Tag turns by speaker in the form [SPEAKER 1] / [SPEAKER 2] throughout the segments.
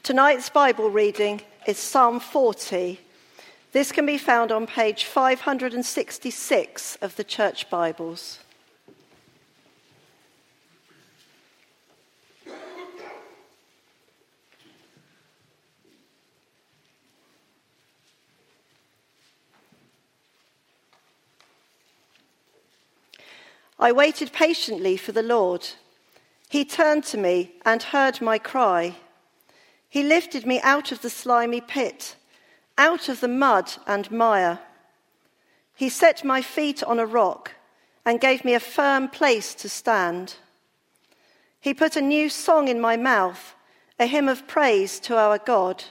[SPEAKER 1] Tonight's Bible reading is Psalm 40. This can be found on page 566 of the Church Bibles. I waited patiently for the Lord. He turned to me and heard my cry. He lifted me out of the slimy pit, out of the mud and mire. He set my feet on a rock and gave me a firm place to stand. He put a new song in my mouth, a hymn of praise to our God.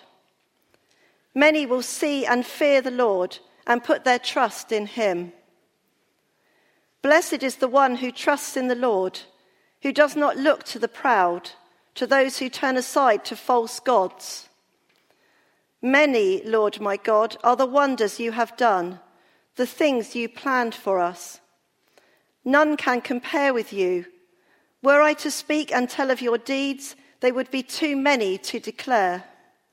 [SPEAKER 1] Many will see and fear the Lord and put their trust in him. Blessed is the one who trusts in the Lord, who does not look to the proud, to those who turn aside to false gods. Many, Lord my God, are the wonders you have done, the things you planned for us. None can compare with you. Were I to speak and tell of your deeds, they would be too many to declare.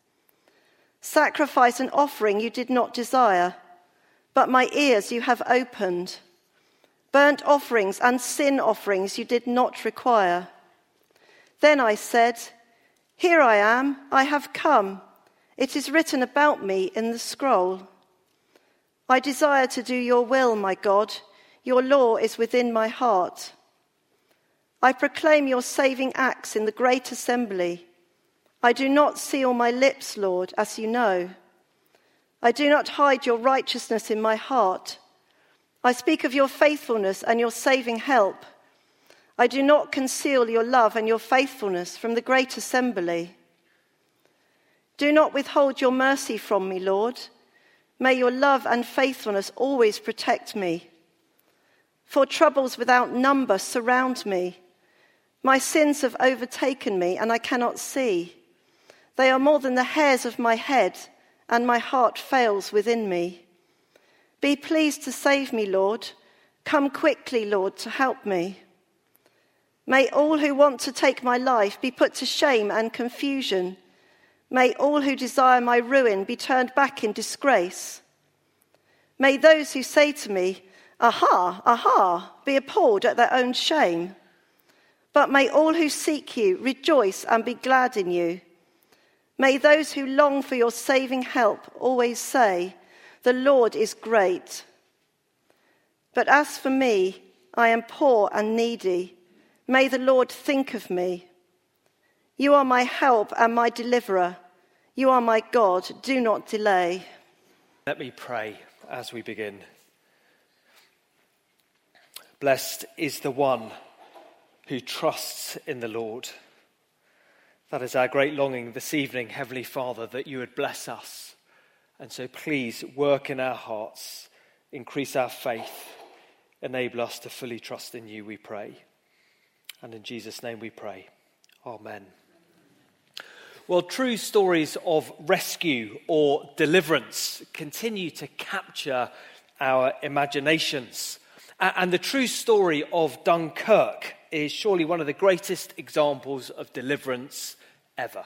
[SPEAKER 1] Sacrifice and offering you did not desire, but my ears you have opened. Burnt offerings and sin offerings you did not require. Then I said, "Here I am, I have come. It is written about me in the scroll." I desire to do your will, my God. Your law is within my heart. I proclaim your saving acts in the great assembly. I do not seal my lips, Lord, as you know. I do not hide your righteousness in my heart. I speak of your faithfulness and your saving help. I do not conceal your love and your faithfulness from the great assembly. Do not withhold your mercy from me, Lord. May your love and faithfulness always protect me. For troubles without number surround me. My sins have overtaken me, and I cannot see. They are more than the hairs of my head, and my heart fails within me. Be pleased to save me, Lord. Come quickly, Lord, to help me. May all who want to take my life be put to shame and confusion. May all who desire my ruin be turned back in disgrace. May those who say to me, "Aha, aha," be appalled at their own shame. But may all who seek you rejoice and be glad in you. May those who long for your saving help always say, "The Lord is great." But as for me, I am poor and needy. May the Lord think of me. You are my help and my deliverer. You are my God. Do not delay.
[SPEAKER 2] Let me pray as we begin. Blessed is the one who trusts in the Lord. That is our great longing this evening, Heavenly Father, that you would bless us. And so please work in our hearts, increase our faith, enable us to fully trust in you, we pray. And in Jesus' name we pray. Amen. Well, true stories of rescue or deliverance continue to capture our imaginations. And the true story of Dunkirk is surely one of the greatest examples of deliverance ever.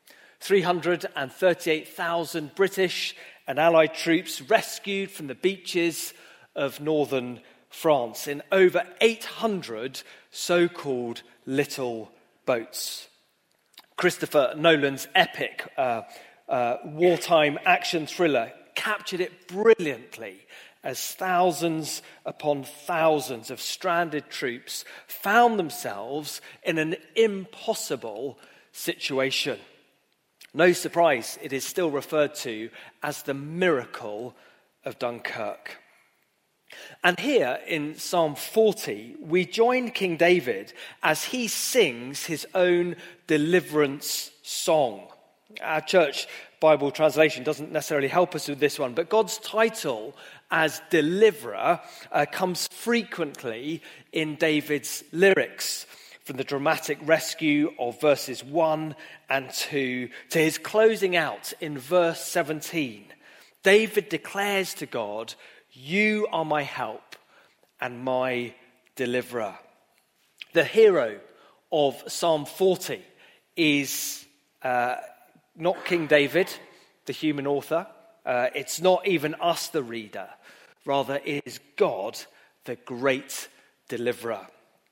[SPEAKER 2] 338,000 British and Allied troops rescued from the beaches of northern France in over 800 so-called little boats. Christopher Nolan's epic wartime action thriller captured it brilliantly as thousands upon thousands of stranded troops found themselves in an impossible situation. No surprise, it is still referred to as the miracle of Dunkirk. And here in Psalm 40, we join King David as he sings his own deliverance song. Our church Bible translation doesn't necessarily help us with this one, but God's title as deliverer comes frequently in David's lyrics, from the dramatic rescue of verses 1 and 2 to his closing out in verse 17. David declares to God, "You are my help and my deliverer." The hero of Psalm 40 is not King David, the human author. It's not even us, the reader. Rather, it is God, the great deliverer.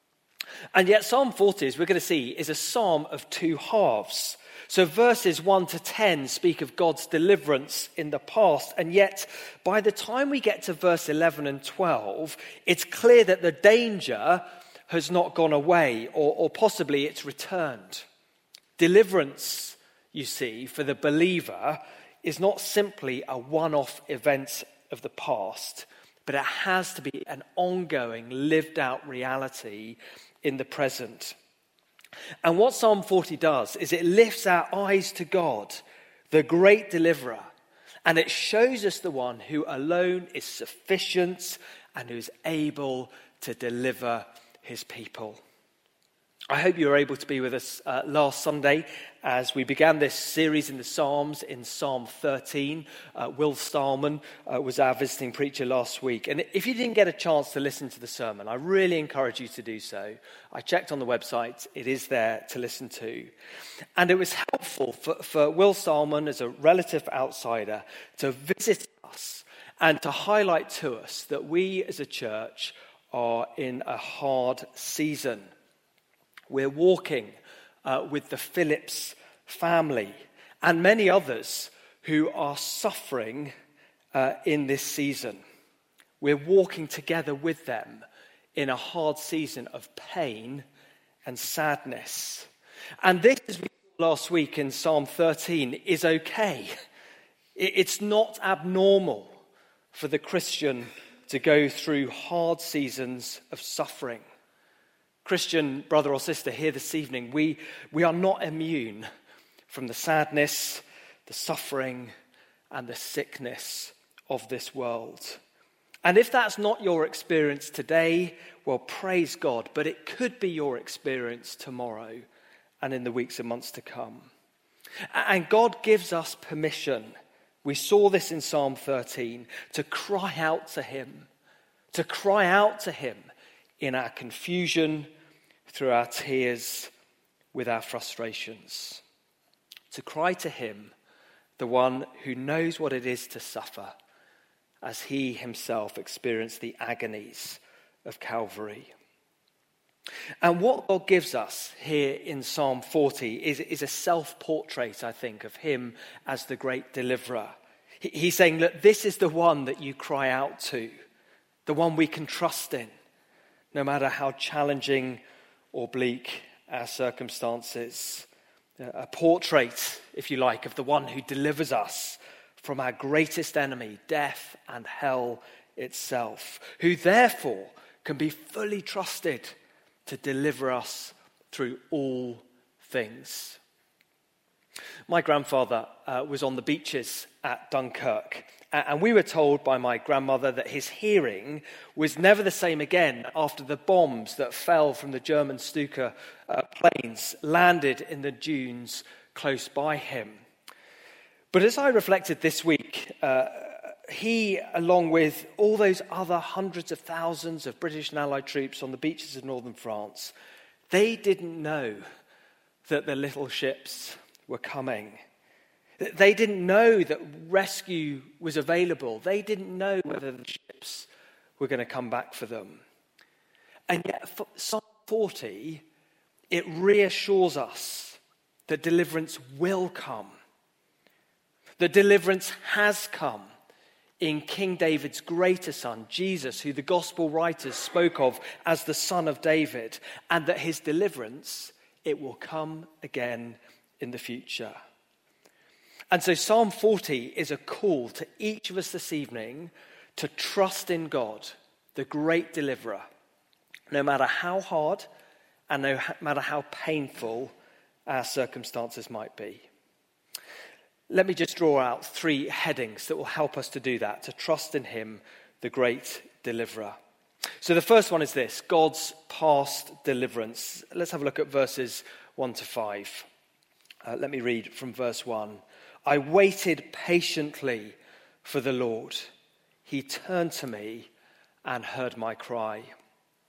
[SPEAKER 2] And yet Psalm 40, as we're going to see, is a psalm of two halves. So verses 1 to 10 speak of God's deliverance in the past. And yet, by the time we get to verse 11 and 12, it's clear that the danger has not gone away, or possibly it's returned. Deliverance, you see, for the believer is not simply a one-off event of the past, but it has to be an ongoing, lived-out reality in the present. And what Psalm 40 does is it lifts our eyes to God, the great deliverer, and it shows us the one who alone is sufficient and who is able to deliver his people. I hope you were able to be with us last Sunday as we began this series in the Psalms in Psalm 13. Will Stallman was our visiting preacher last week. And if you didn't get a chance to listen to the sermon, I really encourage you to do so. I checked on the website. It is there to listen to. And it was helpful for Will Stallman, as a relative outsider, to visit us and to highlight to us that we as a church are in a hard season. We're walking with the Phillips family and many others who are suffering in this season. We're walking together with them in a hard season of pain and sadness. And this, as we saw last week in Psalm 13, is okay. It's not abnormal for the Christian to go through hard seasons of suffering. Christian brother or sister here this evening, we are not immune from the sadness, the suffering, and the sickness of this world. And if that's not your experience today, well, praise God, but it could be your experience tomorrow and in the weeks and months to come. And God gives us permission, we saw this in Psalm 13, to cry out to him in our confusion, through our tears, with our frustrations. To cry to him, the one who knows what it is to suffer, as he himself experienced the agonies of Calvary. And what God gives us here in Psalm 40 is a self-portrait, I think, of him as the great deliverer. He's saying, look, this is the one that you cry out to, the one we can trust in, no matter how challenging or bleak our circumstances. A portrait, if you like, of the one who delivers us from our greatest enemy, death and hell itself, who therefore can be fully trusted to deliver us through all things. My grandfather was on the beaches at Dunkirk, and we were told by my grandmother that his hearing was never the same again after the bombs that fell from the German Stuka planes landed in the dunes close by him. But as I reflected this week, he, along with all those other hundreds of thousands of British and Allied troops on the beaches of northern France, they didn't know that the little ships were coming. They didn't know that rescue was available. They didn't know whether the ships were going to come back for them. And yet, Psalm 40, it reassures us that deliverance will come. That deliverance has come in King David's greater son, Jesus, who the gospel writers spoke of as the Son of David, and that his deliverance, it will come again in the future. And so Psalm 40 is a call to each of us this evening to trust in God, the great deliverer, no matter how hard and no matter how painful our circumstances might be. Let me just draw out 3 headings that will help us to do that, to trust in him, the great deliverer. So the first one is this, God's past deliverance. Let's have a look at verses 1 to 5. Let me read from verse 1. I waited patiently for the Lord. He turned to me and heard my cry.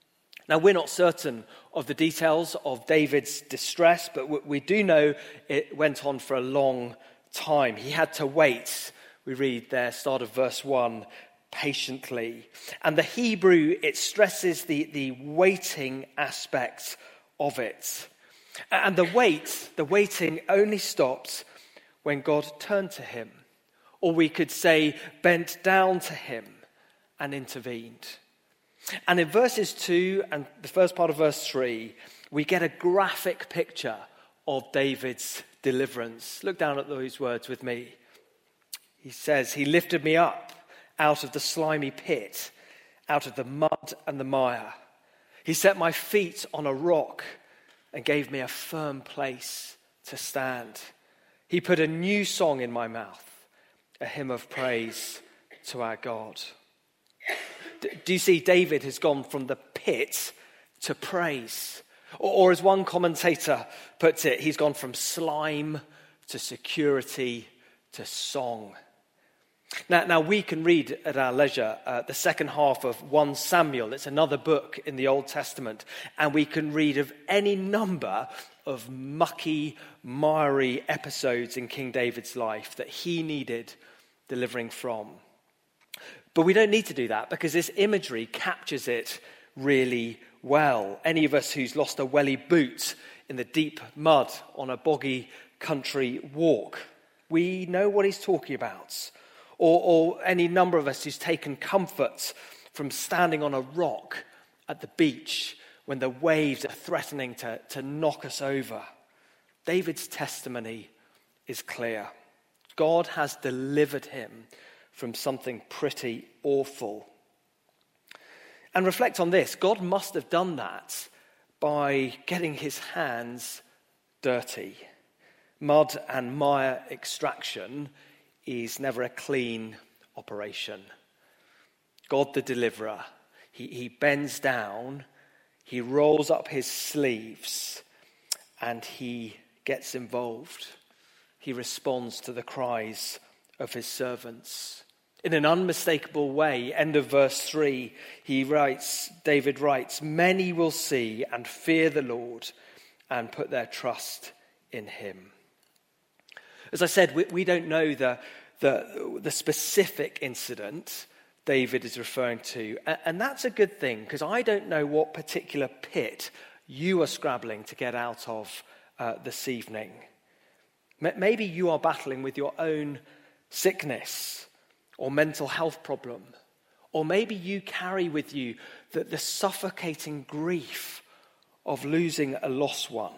[SPEAKER 2] Now, we're not certain of the details of David's distress, but we do know it went on for a long time. He had to wait, we read there, start of verse 1, patiently. And the Hebrew, it stresses the waiting aspect of it. And the waiting only stopped when God turned to him. Or we could say, bent down to him and intervened. And in verses 2 and the first part of verse 3, we get a graphic picture of David's deliverance. Look down at those words with me. He says, he lifted me up out of the slimy pit, out of the mud and the mire. He set my feet on a rock and gave me a firm place to stand. He put a new song in my mouth, a hymn of praise to our God. Do you see, David has gone from the pit to praise? Or as one commentator puts it, he's gone from slime to security to song. Now we can read at our leisure the second half of 1 Samuel. It's another book in the Old Testament. And we can read of any number of mucky, miry episodes in King David's life that he needed delivering from. But we don't need to do that because this imagery captures it really well. Any of us who's lost a welly boot in the deep mud on a boggy country walk, we know what he's talking about. Or any number of us who's taken comfort from standing on a rock at the beach when the waves are threatening to knock us over. David's testimony is clear. God has delivered him from something pretty awful. And reflect on this. God must have done that by getting his hands dirty. Mud and mire extraction is never a clean operation. God the deliverer, he bends down, he rolls up his sleeves, and he gets involved. He responds to the cries of his servants. In an unmistakable way, end of verse 3, David writes, many will see and fear the Lord and put their trust in him. As I said, we don't know the specific incident David is referring to. And that's a good thing, because I don't know what particular pit you are scrabbling to get out of this evening. Maybe you are battling with your own sickness or mental health problem. Or maybe you carry with you the suffocating grief of losing a lost one.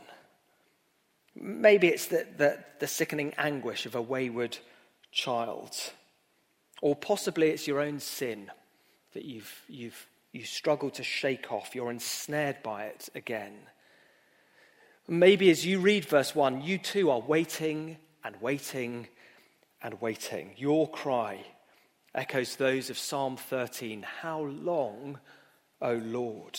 [SPEAKER 2] Maybe it's the sickening anguish of a wayward child. Or possibly it's your own sin that you struggle to shake off. You're ensnared by it again. Maybe as you read verse 1, you too are waiting and waiting and waiting. Your cry echoes those of Psalm 13. How long, O Lord?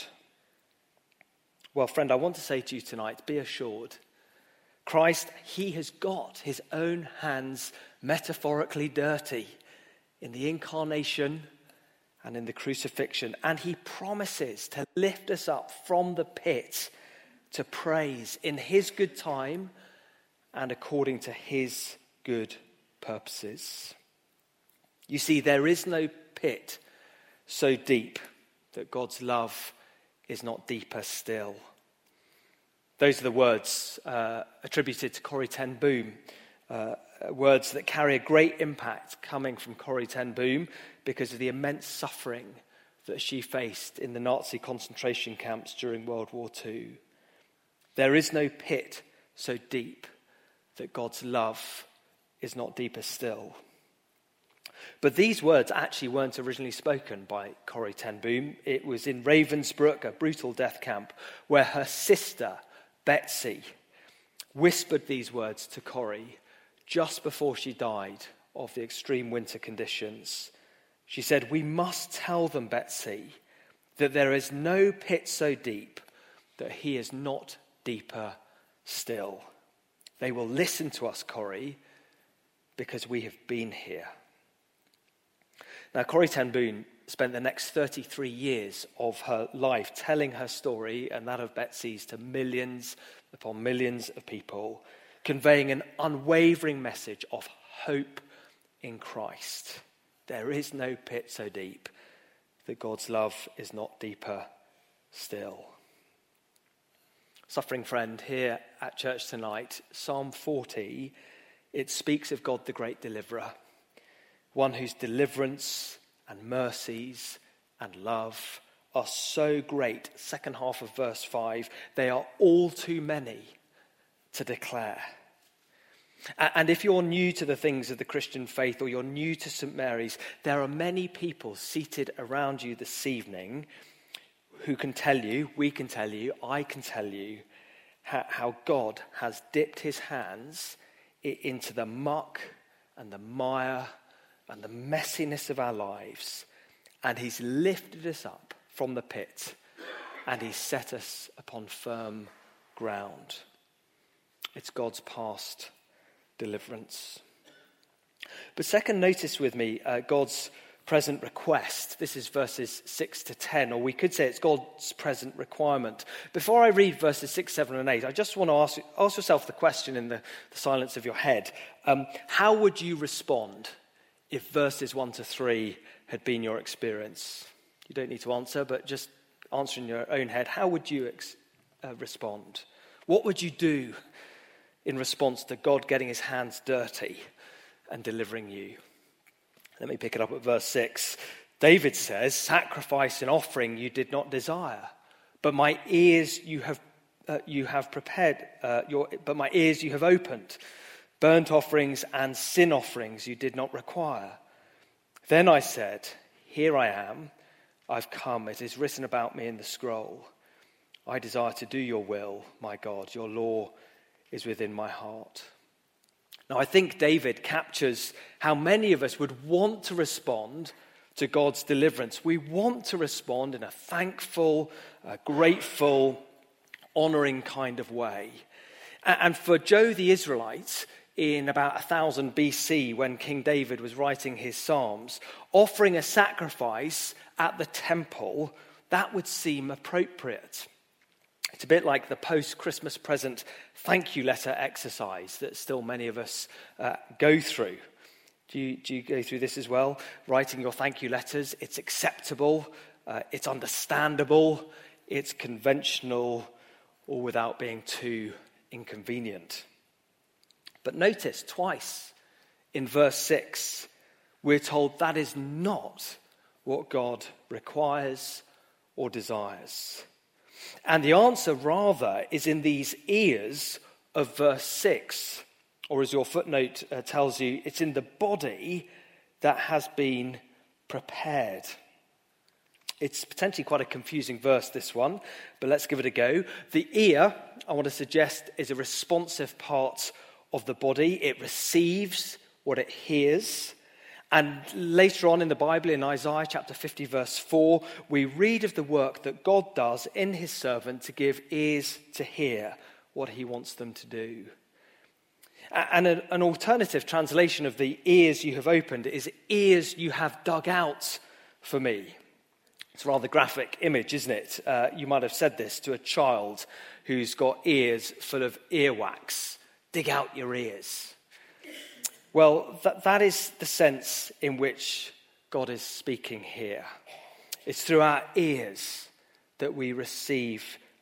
[SPEAKER 2] Well, friend, I want to say to you tonight, be assured. Christ, he has got his own hands metaphorically dirty in the incarnation and in the crucifixion. And he promises to lift us up from the pit to praise in his good time and according to his good purposes. You see, there is no pit so deep that God's love is not deeper still. Those are the words attributed to Corrie ten Boom, words that carry a great impact coming from Corrie ten Boom because of the immense suffering that she faced in the Nazi concentration camps during World War II. There is no pit so deep that God's love is not deeper still. But these words actually weren't originally spoken by Corrie ten Boom. It was in Ravensbrück, a brutal death camp, where her sister, Betsy, whispered these words to Corrie just before she died of the extreme winter conditions. She said, "We must tell them, Betsy, that there is no pit so deep that he is not deeper still. They will listen to us, Corrie, because we have been here." Now, Corrie ten Boom spent the next 33 years of her life telling her story and that of Betsy's to millions upon millions of people, conveying an unwavering message of hope in Christ. There is no pit so deep that God's love is not deeper still. Suffering friend, here at church tonight, Psalm 40, it speaks of God the great deliverer, one whose deliverance and mercies and love are so great. Second half of verse 5, they are all too many to declare. And if you're new to the things of the Christian faith, or you're new to St. Mary's, there are many people seated around you this evening who can tell you, we can tell you, I can tell you, how God has dipped his hands into the muck and the mire and the messiness of our lives, and he's lifted us up from the pit, and he's set us upon firm ground. It's God's past deliverance. But second, notice with me God's present request. This is verses 6 to 10, or we could say it's God's present requirement. Before I read verses 6, 7 and 8, I just want to ask yourself the question in the silence of your head. How would you respond if verses 1 to 3 had been your experience? You don't need to answer, but just answer in your own head. How would you respond? What would you do in response to God getting his hands dirty and delivering you? Let me pick it up at verse 6. David says, "Sacrifice and offering you did not desire, but my ears you have prepared. But my ears you have opened. Burnt offerings and sin offerings you did not require. Then I said, here I am. I've come. It is written about me in the scroll. I desire to do your will, my God. Your law is within my heart." Now, I think David captures how many of us would want to respond to God's deliverance. We want to respond in a thankful, grateful, honouring kind of way. And for Joe the Israelite, in about 1000 BC, when King David was writing his Psalms, offering a sacrifice at the temple, that would seem appropriate. It's a bit like the post-Christmas present thank you letter exercise that still many of us go through. Do you go through this as well? Writing your thank you letters, it's acceptable, it's understandable, it's conventional, all without being too inconvenient. But notice twice in verse 6, we're told that is not what God requires or desires. And the answer, rather, is in these ears of verse 6. Or as your footnote tells you, it's in the body that has been prepared. It's potentially quite a confusing verse, this one, but let's give it a go. The ear, I want to suggest, is a responsive part of the body. It receives what it hears. And later on in the Bible, in Isaiah chapter 50, verse 4, we read of the work that God does in his servant to give ears to hear what he wants them to do. And an alternative translation of the ears you have opened is ears you have dug out for me. It's a rather graphic image, isn't it? You might have said this to a child who's got ears full of earwax. Dig out your ears. Well, that is the sense in which God is speaking here. It's through our ears that we receive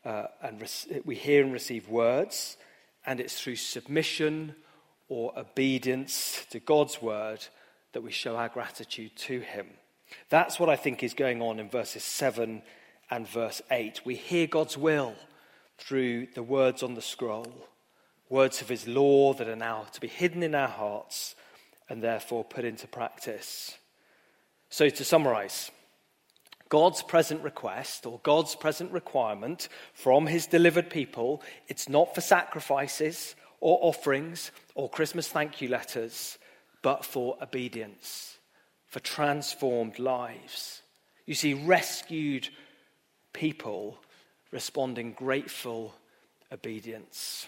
[SPEAKER 2] we hear and receive words, and it's through submission or obedience to God's word that we show our gratitude to him. That's what I think is going on in verses 7 and verse 8. We hear God's will through the words on the scroll. Words of his law that are now to be hidden in our hearts and therefore put into practice. So to summarize, God's present request or God's present requirement from his delivered people, it's not for sacrifices or offerings or Christmas thank you letters, but for obedience, for transformed lives. You see, rescued people responding grateful obedience.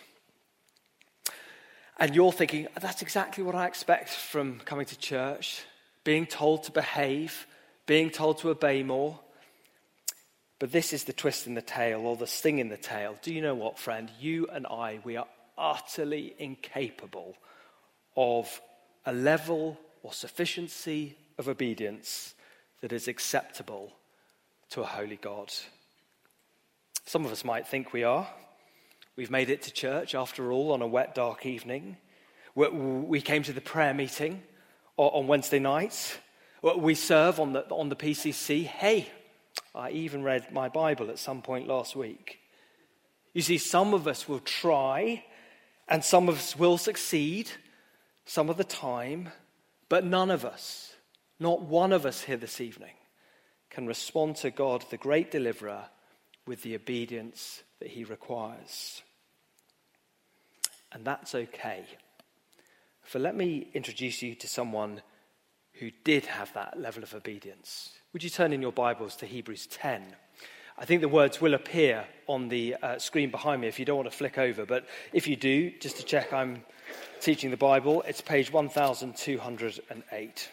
[SPEAKER 2] And you're thinking, that's exactly what I expect from coming to church, being told to behave, being told to obey more. But this is the twist in the tail, or the sting in the tail. Do you know what, friend? You and I, we are utterly incapable of a level or sufficiency of obedience that is acceptable to a holy God. Some of us might think we are. We've made it to church, after all, on a wet, dark evening. We came to the prayer meeting on Wednesday nights. We serve on the PCC. Hey, I even read my Bible at some point last week. You see, some of us will try, and some of us will succeed some of the time, but none of us, not one of us here this evening, can respond to God, the great deliverer, with the obedience that he requires. And that's okay. For let me introduce you to someone who did have that level of obedience. Would you turn in your Bibles to Hebrews 10? I think the words will appear on the screen behind me if you don't want to flick over. But if you do, just to check I'm teaching the Bible, it's page 1208.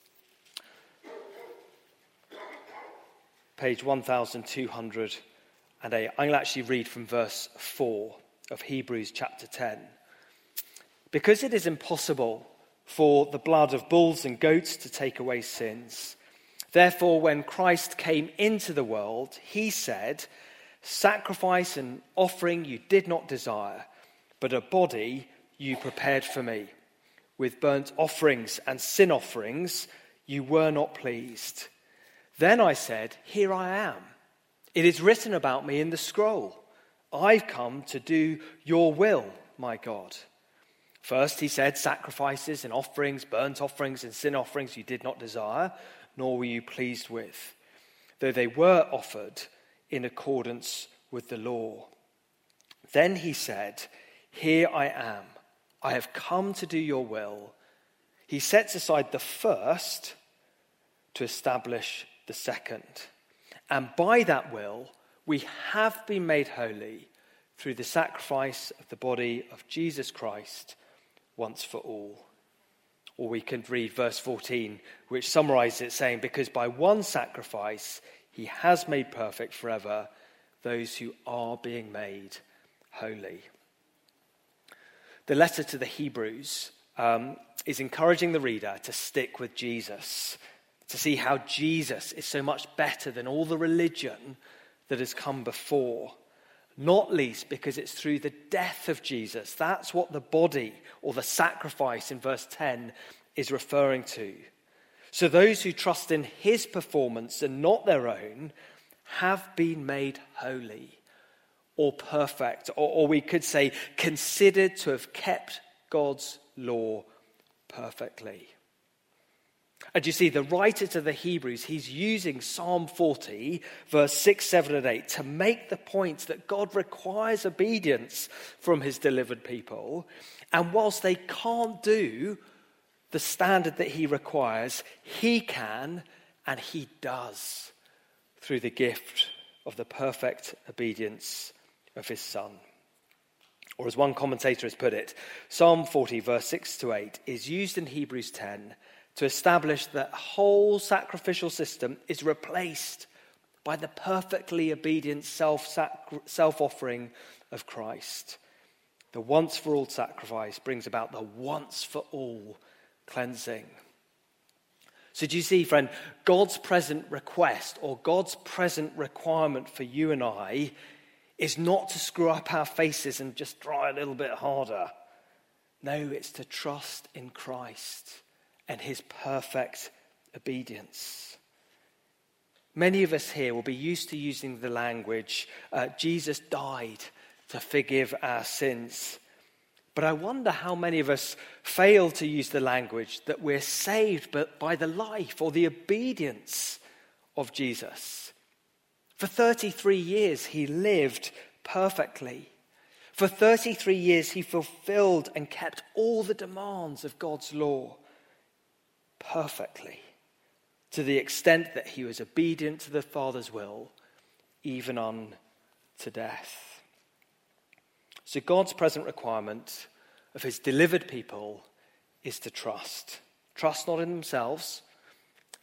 [SPEAKER 2] Page 1208. I'm going to actually read from verse 4 of Hebrews chapter 10. Because it is impossible for the blood of bulls and goats to take away sins, therefore when Christ came into the world, he said, "Sacrifice and offering you did not desire, but a body you prepared for me. With burnt offerings and sin offerings you were not pleased. Then I said, here I am. It is written about me in the scroll. I've come to do your will, my God." First, he said, sacrifices and offerings, burnt offerings and sin offerings you did not desire, nor were you pleased with, though they were offered in accordance with the law. Then he said, here I am. I have come to do your will. He sets aside the first to establish the second. And by that will, we have been made holy through the sacrifice of the body of Jesus Christ once for all. Or we can read verse 14, which summarizes it, saying, because by one sacrifice he has made perfect forever those who are being made holy. The letter to the Hebrews is encouraging the reader to stick with Jesus, to see how Jesus is so much better than all the religion that has come before. Not least because it's through the death of Jesus. That's what the body or the sacrifice in verse 10 is referring to. So those who trust in his performance and not their own have been made holy or perfect, or we could say considered to have kept God's law perfectly. And you see, the writer to the Hebrews, he's using Psalm 40, verse 6, 7, and 8 to make the point that God requires obedience from his delivered people. And whilst they can't do the standard that he requires, he can and he does through the gift of the perfect obedience of his Son. Or as one commentator has put it, Psalm 40, verse 6 to 8 is used in Hebrews 10 to establish that whole sacrificial system is replaced by the perfectly obedient self-offering of Christ. The once-for-all sacrifice brings about the once-for-all cleansing. So do you see, friend, God's present request or God's present requirement for you and I is not to screw up our faces and just try a little bit harder. No, it's to trust in Christ and his perfect obedience. Many of us here will be used to using the language, Jesus died to forgive our sins. But I wonder how many of us fail to use the language that we're saved but by the life or the obedience of Jesus. For 33 years, he lived perfectly. For 33 years, he fulfilled and kept all the demands of God's law perfectly, to the extent that he was obedient to the Father's will, even unto death. So God's present requirement of his delivered people is to trust. Trust not in themselves,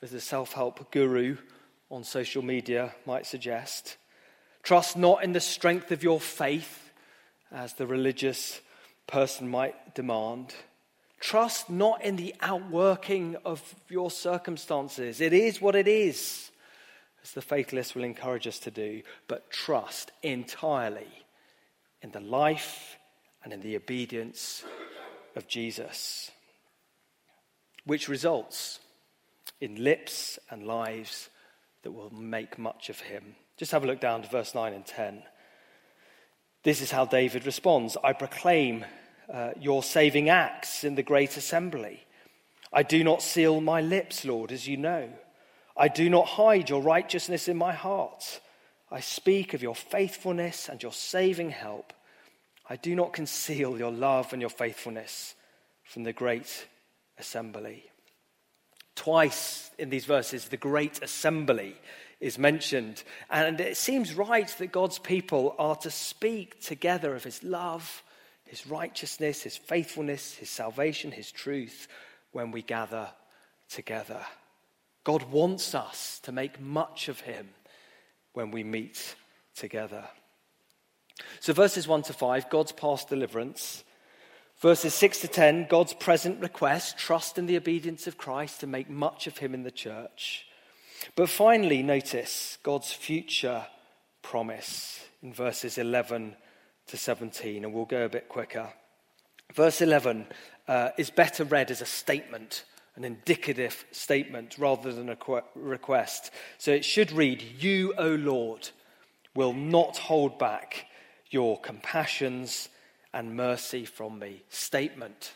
[SPEAKER 2] as the self-help guru on social media might suggest. Trust not in the strength of your faith, as the religious person might demand. Trust not in the outworking of your circumstances. It is what it is, as the faithless will encourage us to do, but trust entirely in the life and in the obedience of Jesus, which results in lips and lives that will make much of him. Just have a look down to verse 9 and 10. This is how David responds. I proclaim your saving acts in the great assembly. I do not seal my lips, Lord, as you know. I do not hide your righteousness in my heart. I speak of your faithfulness and your saving help. I do not conceal your love and your faithfulness from the great assembly. Twice in these verses, the great assembly is mentioned. And it seems right that God's people are to speak together of his love, his righteousness, his faithfulness, his salvation, his truth when we gather together. God wants us to make much of him when we meet together. So verses 1 to 5, God's past deliverance. Verses 6 to 10, God's present request, trust in the obedience of Christ to make much of him in the church. But finally, notice God's future promise in verses 11 to 17, and we'll go a bit quicker. Verse 11 is better read as a statement, an indicative statement rather than a request. So it should read, you, O Lord, will not hold back your compassions and mercy from me. Statement.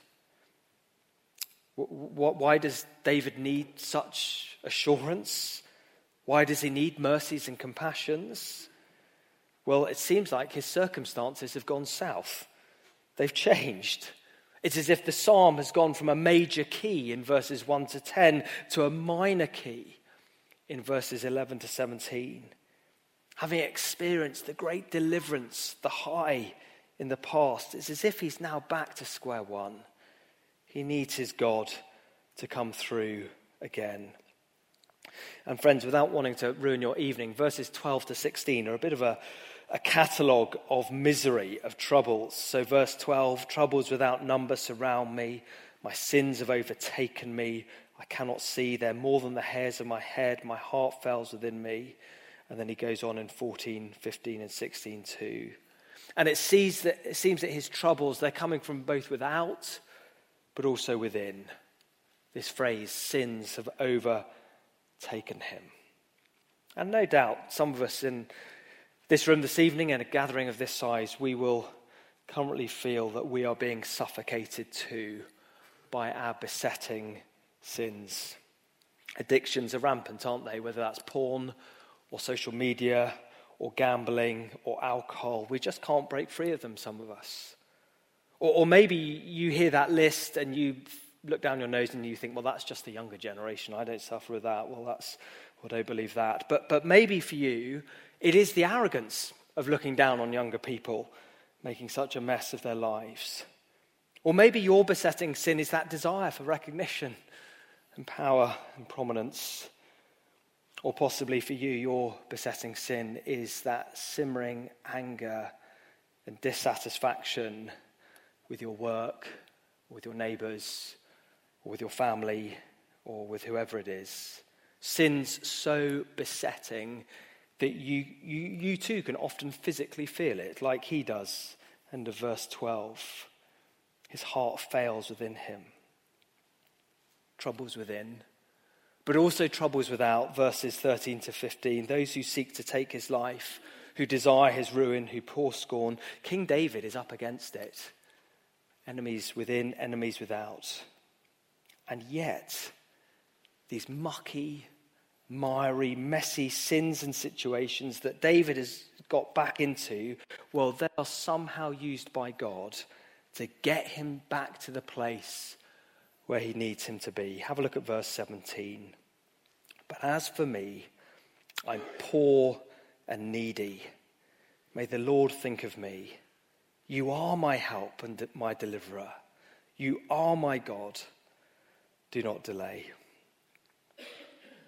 [SPEAKER 2] Why does David need such assurance? Why does he need mercies and compassions? Well, it seems like his circumstances have gone south. They've changed. It's as if the psalm has gone from a major key in verses 1 to 10 to a minor key in verses 11 to 17. Having experienced the great deliverance, the high in the past, it's as if he's now back to square one. He needs his God to come through again. And friends, without wanting to ruin your evening, verses 12 to 16 are a bit of a catalogue of misery, of troubles. So verse 12, troubles without number surround me. My sins have overtaken me. I cannot see. They're more than the hairs of my head. My heart fails within me. And then he goes on in 14, 15 and 16 too. And it seems that his troubles, they're coming from both without, but also within. This phrase, sins have overtaken him. And no doubt, some of us in this room this evening and a gathering of this size, we will currently feel that we are being suffocated too by our besetting sins. Addictions are rampant, aren't they? Whether that's porn or social media or gambling or alcohol. We just can't break free of them, some of us. Or maybe you hear that list and you look down your nose and you think, well, that's just the younger generation. I don't suffer with that. Well, I don't believe that. But maybe for you, it is the arrogance of looking down on younger people, making such a mess of their lives. Or maybe your besetting sin is that desire for recognition and power and prominence. Or possibly for you, your besetting sin is that simmering anger and dissatisfaction with your work, with your neighbours, or with your family, or with whoever it is. Sins so besetting that you too can often physically feel it, like he does. End of verse 12. His heart fails within him. Troubles within, but also troubles without, verses 13 to 15. Those who seek to take his life, who desire his ruin, who pour scorn. King David is up against it. Enemies within, enemies without. And yet, these mucky, miry, messy sins and situations that David has got back into, well, they are somehow used by God to get him back to the place where he needs him to be. Have a look at verse 17. But as for me, I'm poor and needy. May the Lord think of me. You are my help and my deliverer. You are my God. Do not delay.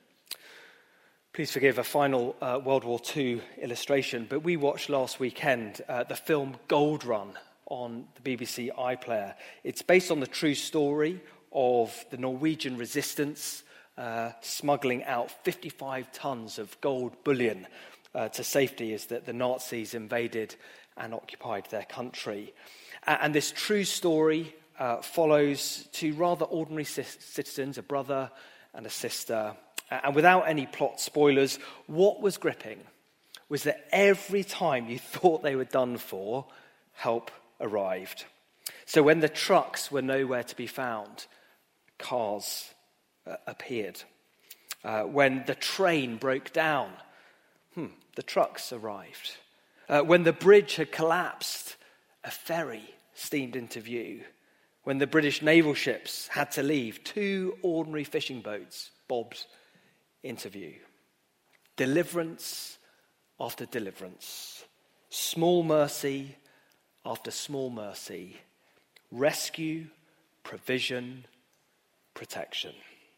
[SPEAKER 2] Please forgive a final World War II illustration, but we watched last weekend the film Gold Run on the BBC iPlayer. It's based on the true story of the Norwegian resistance smuggling out 55 tons of gold bullion to safety as the Nazis invaded and occupied their country. And this true story follows two rather ordinary citizens, a brother and a sister. And without any plot spoilers, what was gripping was that every time you thought they were done for, help arrived. So when the trucks were nowhere to be found, cars appeared. When the train broke down, the trucks arrived. When the bridge had collapsed, a ferry steamed into view. When the British naval ships had to leave, two ordinary fishing boats bobbed into view. Deliverance after deliverance. Small mercy after small mercy. Rescue, provision, protection.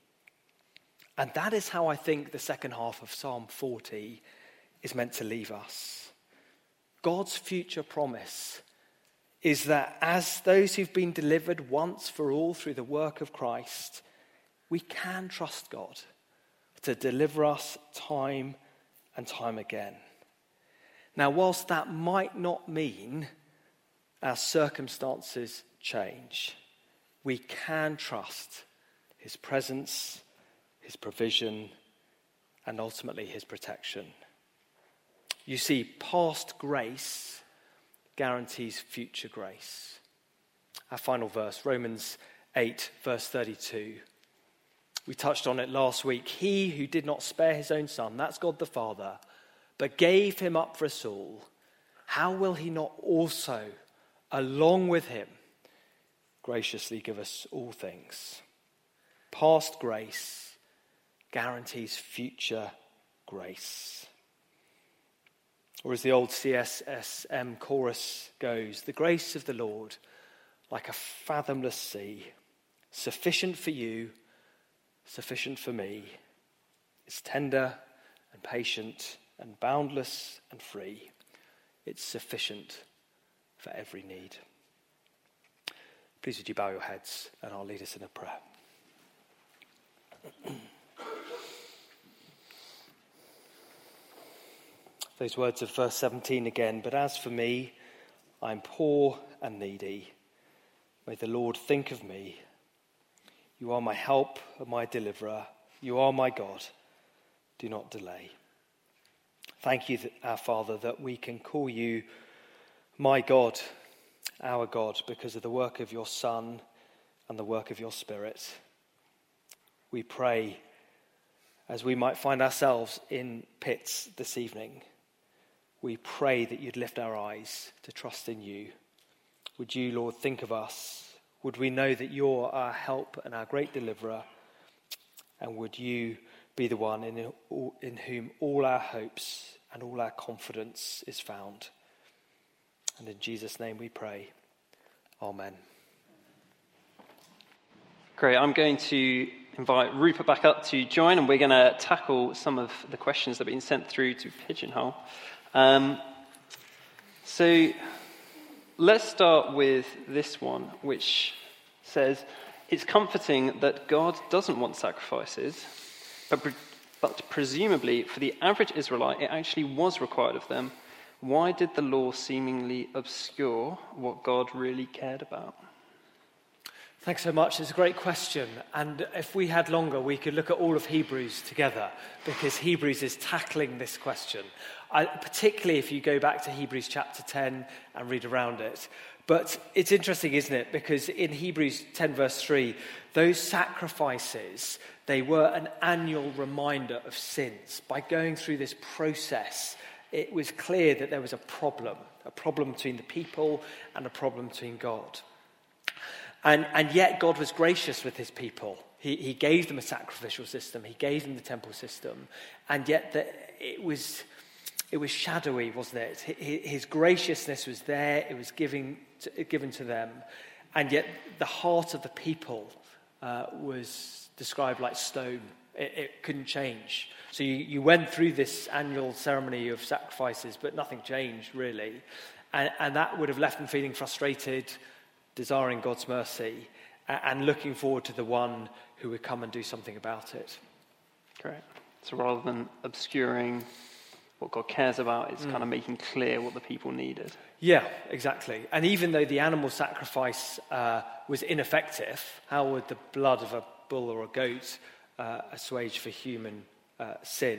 [SPEAKER 2] And that is how I think the second half of Psalm 40 is meant to leave us. God's future promise is that as those who've been delivered once for all through the work of Christ, we can trust God to deliver us time and time again. Now, whilst that might not mean our circumstances change, we can trust his presence, his provision, and ultimately his protection. You see, past grace guarantees future grace. Our final verse, Romans 8, verse 32. We touched on it last week. He who did not spare his own son, that's God the Father, but gave him up for us all, how will he not also, along with him, graciously give us all things? Past grace guarantees future grace. Or as the old CSSM chorus goes, the grace of the Lord, like a fathomless sea, sufficient for you, sufficient for me, is tender and patient and boundless and free. It's sufficient for every need. Please would you bow your heads and I'll lead us in a prayer. Those words of verse 17 again. But as for me, I'm poor and needy. May the Lord think of me. You are my help and my deliverer. You are my God. Do not delay. Thank you, our Father, that we can call you my God, our God, because of the work of your Son and the work of your Spirit. We pray, as we might find ourselves in pits this evening, we pray that you'd lift our eyes to trust in you. Would you, Lord, think of us? Would we know that you're our help and our great deliverer? And would you be the one in whom all our hopes and all our confidence is found? And in Jesus' name we pray. Amen.
[SPEAKER 3] Great. I'm going to invite Rupert back up to join, and we're going to tackle some of the questions that have been sent through to Pigeonhole. So let's start with this one, which says, it's comforting that God doesn't want sacrifices, but presumably for the average Israelite, it actually was required of them. Why did the law seemingly obscure what God really cared about?
[SPEAKER 2] Thanks so much. It's a great question. And if we had longer, we could look at all of Hebrews together, because Hebrews is tackling this question. Particularly if you go back to Hebrews chapter 10 and read around it. But it's interesting, isn't it? Because in Hebrews 10 verse 3, those sacrifices, they were an annual reminder of sins. By going through this process, it was clear that there was a problem between the people and a problem between God. And yet God was gracious with his people. He gave them a sacrificial system. He gave them the temple system. And yet it was shadowy, wasn't it? His graciousness was there. It was given to them. And yet the heart of the people was described like stone. It couldn't change. So you went through this annual ceremony of sacrifices, but nothing changed really. And that would have left them feeling frustrated, desiring God's mercy, and looking forward to the one who would come and do something about it.
[SPEAKER 3] Great. So rather than obscuring what God cares about, it's kind of making clear what the people needed.
[SPEAKER 2] Yeah, exactly. And even though the animal sacrifice was ineffective, how would the blood of a bull or a goat assuage for human sin?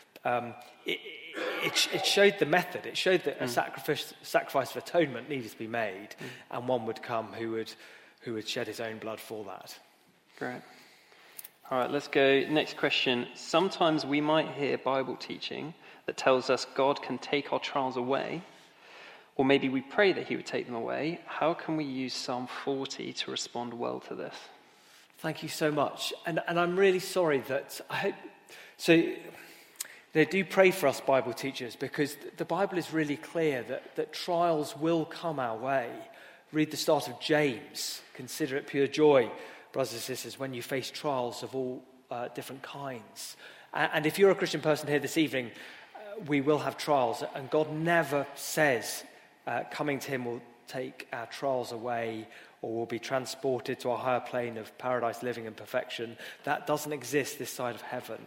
[SPEAKER 2] It showed the method. It showed that a sacrifice of atonement needed to be made, and one would come who would shed his own blood for that.
[SPEAKER 3] Great. All right, let's go. Next question. Sometimes we might hear Bible teaching that tells us God can take our trials away, or maybe we pray that he would take them away. How can we use Psalm 40 to respond well to this?
[SPEAKER 2] Thank you so much. And I'm really sorry that I hope... So they do pray for us Bible teachers, because the Bible is really clear that trials will come our way. Read the start of James. Consider it pure joy, brothers and sisters, when you face trials of all different kinds. And if you're a Christian person here this evening, we will have trials. And God never says coming to him will take our trials away or will be transported to a higher plane of paradise living and perfection. That doesn't exist this side of heaven.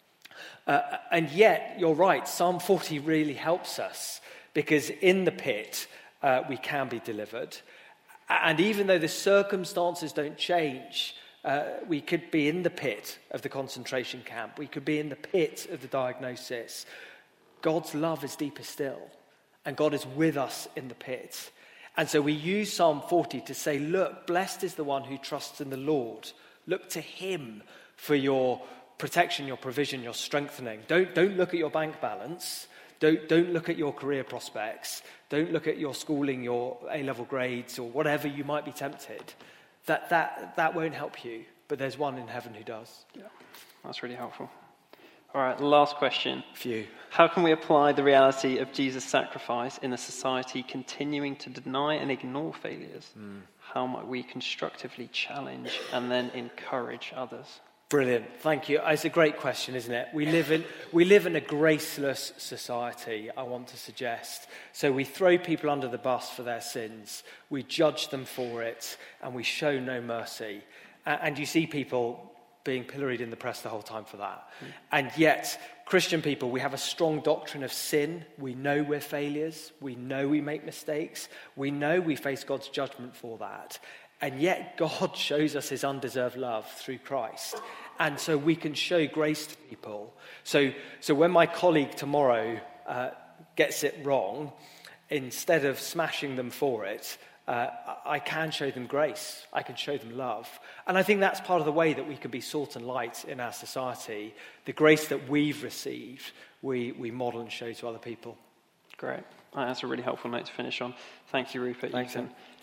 [SPEAKER 2] And yet, you're right, Psalm 40 really helps us, because in the pit we can be delivered. And even though the circumstances don't change, we could be in the pit of the concentration camp. We could be in the pit of the diagnosis. God's love is deeper still, and God is with us in the pit. And so we use Psalm 40 to say, look, blessed is the one who trusts in the Lord. Look to him for your protection, your provision, your strengthening. Don't look at your bank balance. Don't look at your career prospects. Don't look at your schooling, your A-level grades, or whatever you might be tempted. That won't help you, but there's one in heaven who does.
[SPEAKER 3] Yeah, that's really helpful. All right, last question.
[SPEAKER 2] Phew.
[SPEAKER 3] How can we apply the reality of Jesus' sacrifice in a society continuing to deny and ignore failures? How might we constructively challenge and then encourage others?
[SPEAKER 2] Brilliant, thank you. It's a great question, isn't it? We live in a graceless society, I want to suggest. So we throw people under the bus for their sins, we judge them for it, and we show no mercy. And you see people being pilloried in the press the whole time for that. And yet, Christian people, we have a strong doctrine of sin. We know we're failures. We know we make mistakes. We know we face God's judgment for that. And yet, God shows us his undeserved love through Christ. And so we can show grace to people. So when my colleague tomorrow gets it wrong, instead of smashing them for it, I can show them grace. I can show them love. And I think that's part of the way that we can be salt and light in our society. The grace that we've received, we model and show to other people.
[SPEAKER 3] Great. That's a really helpful note to finish on. Thank you, Rupert.
[SPEAKER 2] Thanks,
[SPEAKER 3] you can